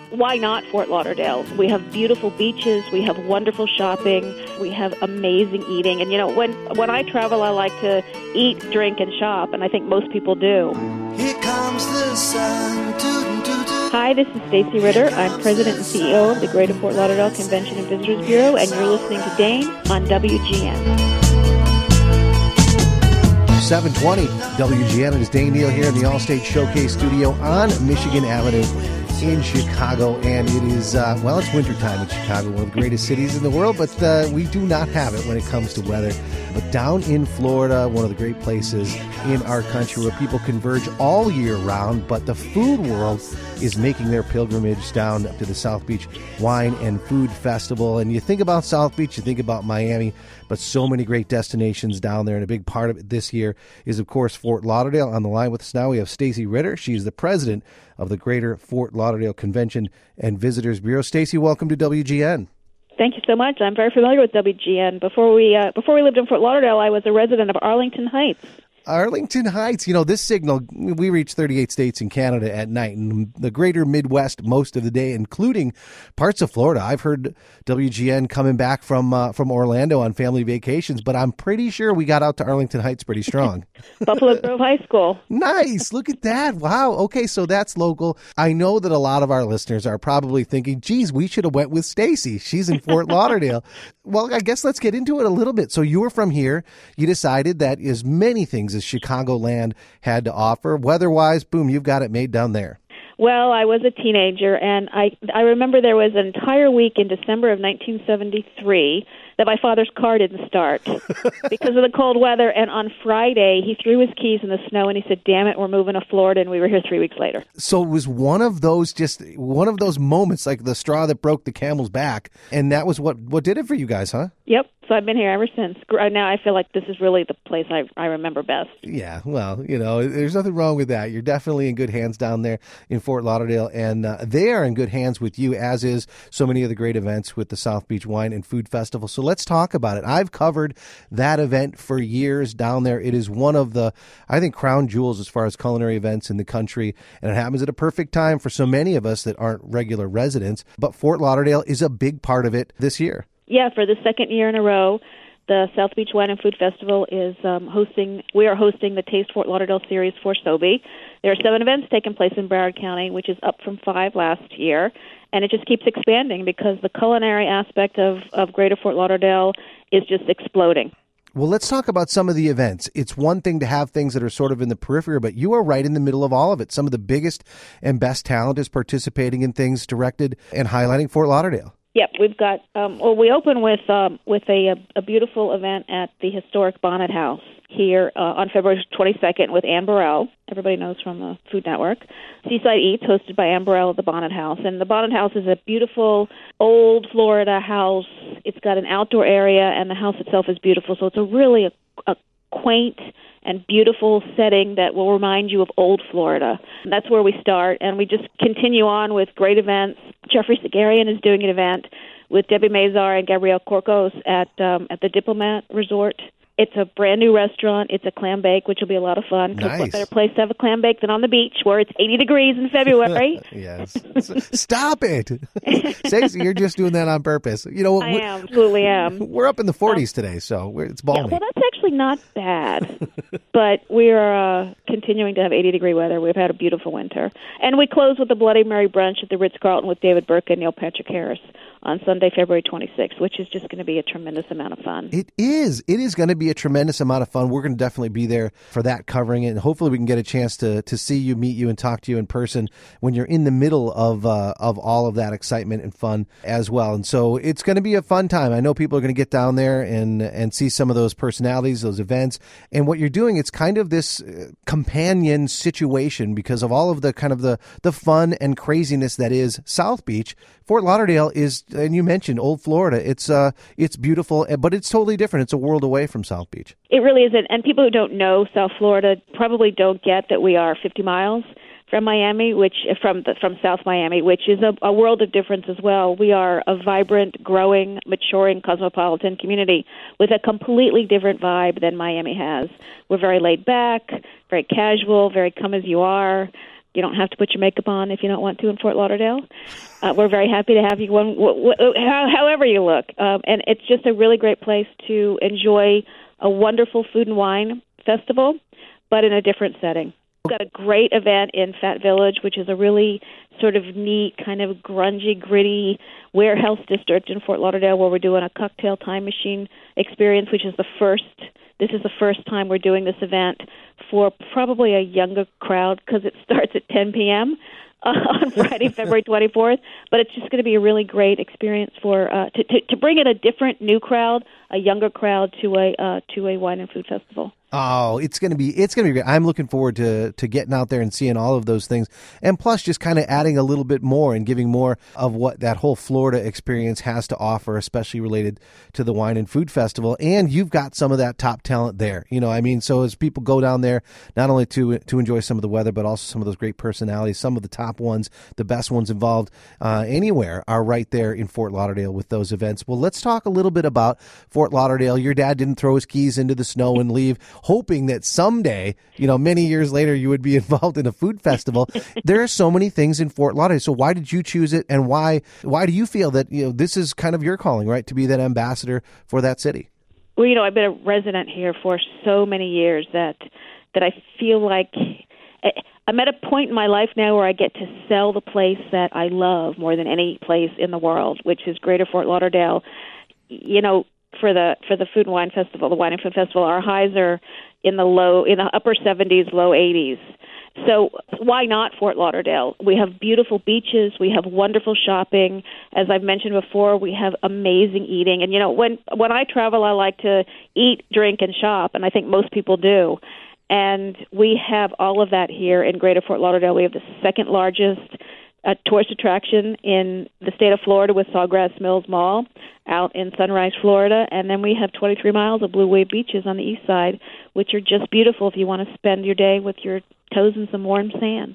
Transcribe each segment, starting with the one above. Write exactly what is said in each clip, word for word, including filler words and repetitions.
why not Fort Lauderdale? We have beautiful beaches, we have wonderful shopping, we have amazing eating. And, you know, when, when I travel, I like to eat, drink, and shop, and I think most people do. Here comes the sun. Toot, toot, toot. Hi, this is Stacy Ritter. I'm President and C E O of the Greater Fort Lauderdale Convention and Visitors Bureau, and you're listening to Dane on W G N. seven twenty W G N. It is Dane Neal here in the Allstate Showcase Studio on Michigan Avenue in Chicago. And it is, uh, well, it's wintertime in Chicago, one of the greatest cities in the world, but uh, we do not have it when it comes to weather. But down in Florida, one of the great places in our country where people converge all year round, but the food world is making their pilgrimage down to the South Beach Wine and Food Festival. And you think about South Beach, you think about Miami, but so many great destinations down there. And a big part of it this year is, of course, Fort Lauderdale. On the line with us now, we have Stacy Ritter. She's the president of the Greater Fort Lauderdale Convention and Visitors Bureau. Stacy, welcome to W G N. Thank you so much. I'm very familiar with W G N. Before we uh, before we lived in Fort Lauderdale, I was a resident of Arlington Heights. Arlington Heights, you know, this signal, we reach thirty-eight states in Canada at night, and the greater Midwest most of the day, including parts of Florida. I've heard W G N coming back from uh, from Orlando on family vacations, but I'm pretty sure we got out to Arlington Heights pretty strong. Buffalo Grove High School. Nice. Look at that. Wow. Okay, so that's local. I know that a lot of our listeners are probably thinking, geez, we should have went with Stacy. She's in Fort Lauderdale. Well, I guess let's get into it a little bit. So you were from here. You decided that as many things as Chicagoland had to offer. Weather-wise, boom, you've got it made down there. Well, I was a teenager, and I I remember there was an entire week in December of nineteen seventy-three that my father's car didn't start because of the cold weather. And on Friday, he threw his keys in the snow, and he said, damn it, we're moving to Florida, and we were here three weeks later. So it was one of those, just one of those moments, like the straw that broke the camel's back, and that was what, what did it for you guys, huh? Yep. So I've been here ever since. Now I feel like this is really the place I, I remember best. Yeah, well, you know, there's nothing wrong with that. You're definitely in good hands down there in Fort Lauderdale, and uh, they are in good hands with you, as is so many of the great events with the South Beach Wine and Food Festival. So let's talk about it. I've covered that event for years down there. It is one of the, I think, crown jewels as far as culinary events in the country, and it happens at a perfect time for so many of us that aren't regular residents. But Fort Lauderdale is a big part of it this year. Yeah, for the second year in a row, the South Beach Wine and Food Festival is um, hosting, we are hosting the Taste Fort Lauderdale series for S O B Y. There are seven events taking place in Broward County, which is up from five last year, and it just keeps expanding because the culinary aspect of, of Greater Fort Lauderdale is just exploding. Well, let's talk about some of the events. It's one thing to have things that are sort of in the periphery, but you are right in the middle of all of it. Some of the biggest and best talent is participating in things directed and highlighting Fort Lauderdale. Yep, we've got, um, well, we open with um, with a, a beautiful event at the historic Bonnet House here uh, on February twenty-second with Ann Burrell. Everybody knows from the Food Network. Seaside Eats, hosted by Ann Burrell at the Bonnet House. And the Bonnet House is a beautiful old Florida house. It's got an outdoor area, and the house itself is beautiful. So it's a really a, a quaint and beautiful setting that will remind you of old Florida. And that's where we start, and we just continue on with great events. Jeffrey Sagarian is doing an event with Debbie Mazar and Gabrielle Corcos at um, at the Diplomat Resort. It's a brand new restaurant. It's a clam bake, which will be a lot of fun. Because nice. What better place to have a clam bake than on the beach where it's eighty degrees in February? Yes. Stop it. Stacey, you're just doing that on purpose. You know, I am, absolutely am. We're up in the forties um, today, so we're, it's balmy. Yeah, well, that's actually not bad. But we're uh, continuing to have eighty degree weather. We've had a beautiful winter. And we close with the Bloody Mary brunch at the Ritz-Carlton with David Burke and Neil Patrick Harris on Sunday, February twenty-sixth, which is just going to be a tremendous amount of fun. It is. It is going to be a tremendous amount of fun. We're going to definitely be there for that, covering it, and hopefully we can get a chance to to see you, meet you, and talk to you in person when you're in the middle of uh, of all of that excitement and fun as well. And so it's going to be a fun time. I know people are going to get down there and and see some of those personalities, those events, and what you're doing. It's kind of this companion situation because of all of the kind of the the fun and craziness that is South Beach. Fort Lauderdale is, and you mentioned old Florida. It's uh, it's beautiful, but it's totally different. It's a world away from South Beach. It really isn't. And people who don't know South Florida probably don't get that we are fifty miles from Miami, which from the, from South Miami, which is a, a world of difference as well. We are a vibrant, growing, maturing cosmopolitan community with a completely different vibe than Miami has. We're very laid back, very casual, very come as you are. You don't have to put your makeup on if you don't want to in Fort Lauderdale. Uh, we're very happy to have you one, w- w- however you look. Um, and it's just a really great place to enjoy a wonderful food and wine festival, but in a different setting. We've got a great event in Fat Village, which is a really sort of neat, kind of grungy, gritty warehouse district in Fort Lauderdale, where we're doing a cocktail time machine experience, which is the first. This is the first time we're doing this event for probably a younger crowd because it starts at ten p.m. Uh, on Friday, February twenty-fourth. But it's just going to be a really great experience for uh, to, to to bring in a different new crowd, a younger crowd to a uh, to a wine and food festival. Oh, it's gonna be it's gonna be great. I'm looking forward to to getting out there and seeing all of those things, and plus just kind of adding a little bit more and giving more of what that whole Florida experience has to offer, especially related to the wine and food festival. And you've got some of that top talent there, you know. I mean, so as people go down there, not only to to enjoy some of the weather, but also some of those great personalities, some of the top ones, the best ones involved uh, anywhere are right there in Fort Lauderdale with those events. Well, let's talk a little bit about Fort Lauderdale. Your dad didn't throw his keys into the snow and leave, hoping that someday, you know, many years later, you would be involved in a food festival. There are so many things in Fort Lauderdale. So why did you choose it, and why why do you feel that, you know, this is kind of your calling, right, to be that ambassador for that city? Well, you know, I've been a resident here for so many years that that I feel like I'm at a point in my life now where I get to sell the place that I love more than any place in the world, which is Greater Fort Lauderdale. You know, for the for the Food and Wine Festival, the Wine and Food Festival, our highs are in the low, in the upper seventies, low eighties. So why not Fort Lauderdale? We have beautiful beaches. We have wonderful shopping. As I've mentioned before, we have amazing eating. And, you know, when when I travel, I like to eat, drink, and shop, and I think most people do. And we have all of that here in Greater Fort Lauderdale. We have the second largest uh, tourist attraction in the state of Florida with Sawgrass Mills Mall out in Sunrise, Florida. And then we have twenty-three miles of blue wave beaches on the east side, which are just beautiful if you want to spend your day with your toes in some warm sand.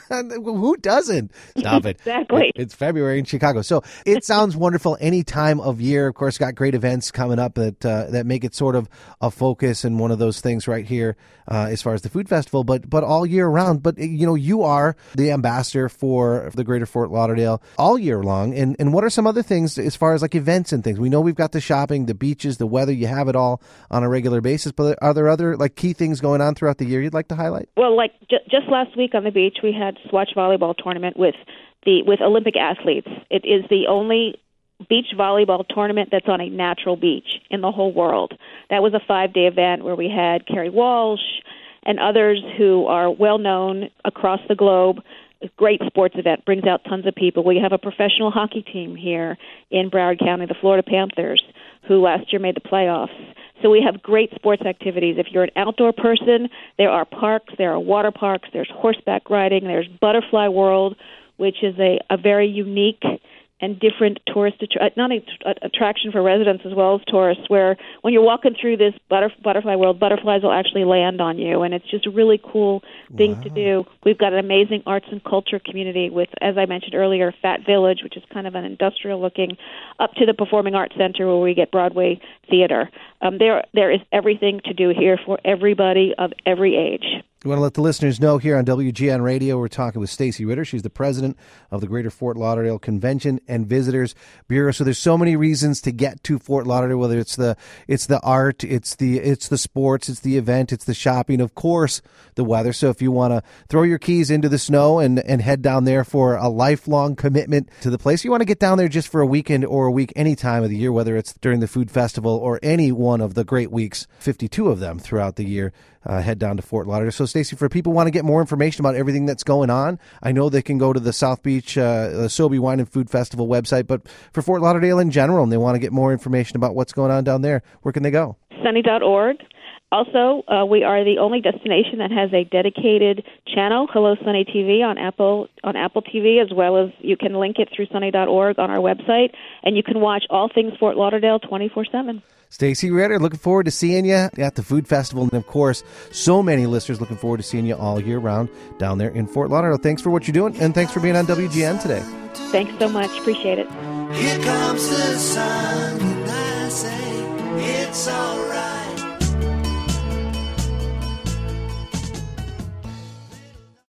Who doesn't? Stop it. Exactly. It's February in Chicago. So it sounds wonderful any time of year. Of course, got great events coming up that uh, that make it sort of a focus and one of those things right here uh, as far as the food festival, but but all year round. But, you know, you are the ambassador for the Greater Fort Lauderdale all year long. And, and what are some other things as far as like events and things? We know we've got the shopping, the beaches, the weather. You have it all on a regular basis. But are there other like key things going on throughout the year you'd like to highlight? Well, like j- just last week on the beach, we had Swatch volleyball tournament with the with Olympic athletes. It is the only beach volleyball tournament that's on a natural beach in the whole world. That was a five-day event where we had Kerry Walsh and others who are well-known across the globe. A great sports event, brings out tons of people. We have a professional hockey team here in Broward County, the Florida Panthers, who last year made the playoffs. So we have great sports activities. If you're an outdoor person, there are parks, there are water parks, there's horseback riding, there's Butterfly World, which is a, a very unique and different tourist attra- not a, a, attraction for residents as well as tourists, where when you're walking through this butter, Butterfly World, butterflies will actually land on you, and it's just a really cool thing wow. to do. We've got an amazing arts and culture community with, as I mentioned earlier, Fat Village, which is kind of an industrial-looking, up to the Performing Arts Center where we get Broadway theater. Um, there, there is everything to do here for everybody of every age. We want to let the listeners know here on W G N Radio, we're talking with Stacy Ritter. She's the president of the Greater Fort Lauderdale Convention and Visitors Bureau. So there's so many reasons to get to Fort Lauderdale, whether it's the it's the art, it's the it's the sports, it's the event, it's the shopping, of course, the weather. So if you want to throw your keys into the snow and, and head down there for a lifelong commitment to the place, you want to get down there just for a weekend or a week any time of the year, whether it's during the food festival or any one of the great weeks, fifty-two of them throughout the year. Uh, head down to Fort Lauderdale. So, Stacy, for people who want to get more information about everything that's going on, I know they can go to the South Beach uh, Sobey Wine and Food Festival website, but for Fort Lauderdale in general, and they want to get more information about what's going on down there, where can they go? Sunny dot org. Also, uh, we are the only destination that has a dedicated channel, Hello Sunny T V, on Apple on Apple T V, as well as you can link it through sunny dot org on our website, and you can watch all things Fort Lauderdale twenty-four seven. Stacy Ritter, looking forward to seeing you at the food festival. And, of course, so many listeners looking forward to seeing you all year round down there in Fort Lauderdale. Thanks for what you're doing, and thanks for being on W G N today. Thanks so much. Appreciate it. Here comes the sun, and I say it's all right.